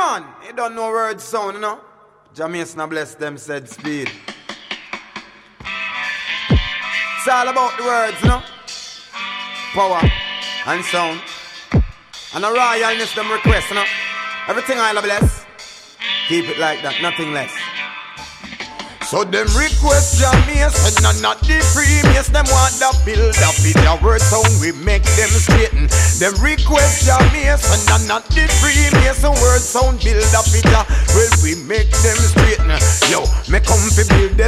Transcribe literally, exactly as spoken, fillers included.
man, you don't know word sound, you know. Jamaican bless them said speed. It's all about the words, you know. Power and sound. And a royalness them request, you know. Everything I'll bless. Keep it like that, nothing less. So them request Jamaican and not the previous. Them want the build up in the word sound, we make them straighten. Them request Jamaican and not the previous. The word sound build up in the, well, we make them straighten. Yo, me come to build them.